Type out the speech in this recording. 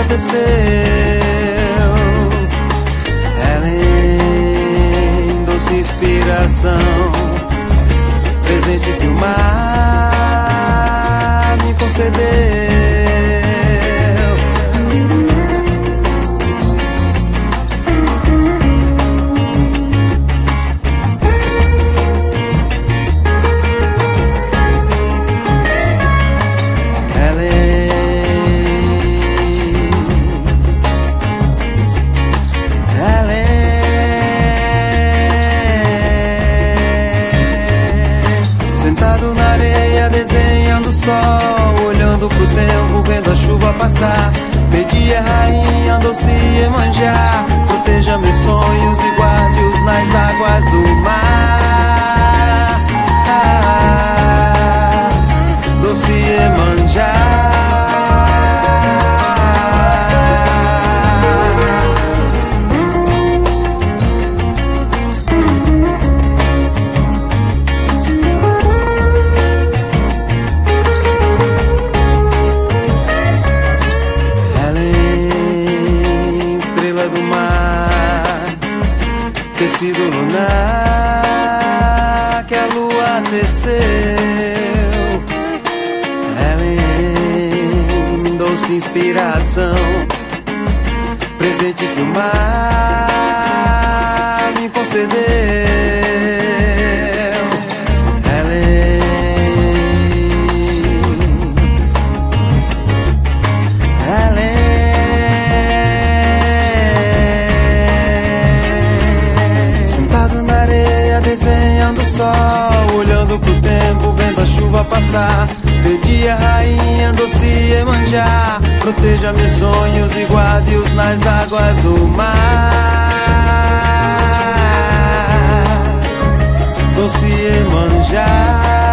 teceu. Ellen, doce inspiração, presente que o mar me concedeu. Desenhando o sol, olhando pro tempo, vendo a chuva passar. Pedi a rainha doce Iemanjá, proteja meus sonhos e guarde-os nas águas do mar. Doce Iemanjá. Tecido lunar que a lua teceu. Ellen, doce inspiração, presente que o mar me concedeu. Desenhando o sol, olhando pro tempo, vendo a chuva passar. Pedi a rainha doce Iemanjá, proteja meus sonhos e guarde-os nas águas do mar. Doce Iemanjá.